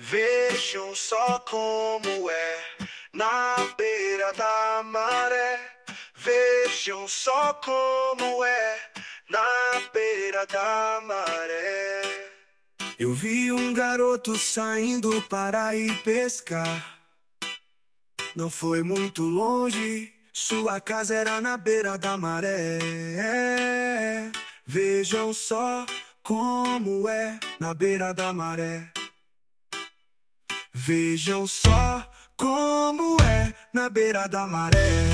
Vejam só como é na beira da maré. Vejam só como é na beira da maré. Eu vi um garoto saindo para ir pescar. Não foi muito longe, sua casa era na beira da maré. Vejam só como é na beira da maré. Vejam só como é na beira da maré.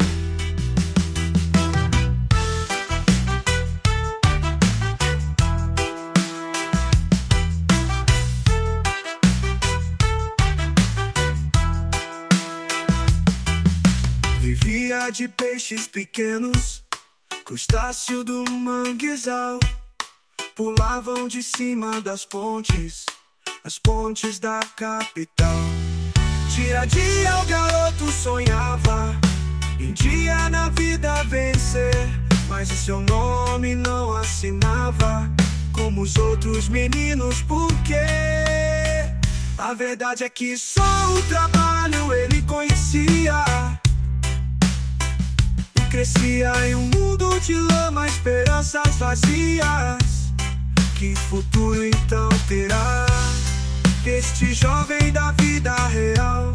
Vivia de peixes pequenos, crustáceo do manguezal. Pulavam de cima das pontes, as pontes da capital. Dia a dia o garoto sonhava em dia na vida vencer, mas o seu nome não assinava como os outros meninos. Por quê? A verdade é que só o trabalho ele conhecia. E crescia em um mundo de lama, esperanças vazias. Que futuro então terá este jovem da vida real?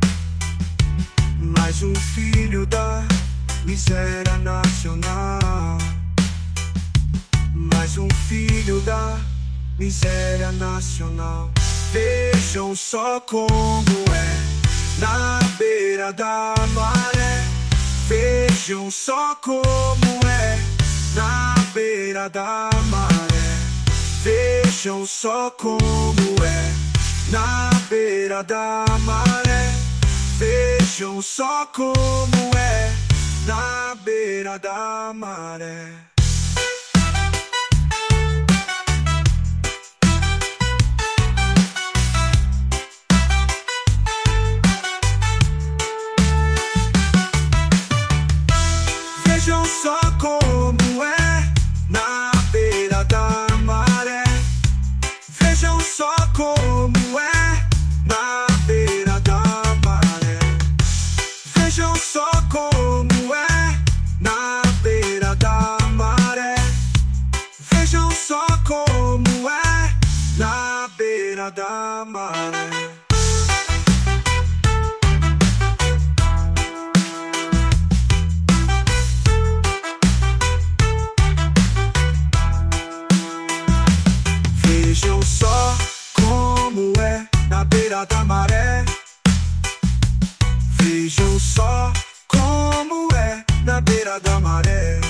Mais um filho da miséria nacional. Mais um filho da miséria nacional. Vejam só como é na beira da maré. Vejam só como é na beira da maré. Vejam só como é na beira da maré. Vejam só como é na beira da maré. Vejam só como é na beira da maré. Vejam só como é na beira da maré. Vejam só como é na beira da maré. Vejam só como é na beira da maré. Vejam só como é na beira da maré. Vejam só como é na beira da maré.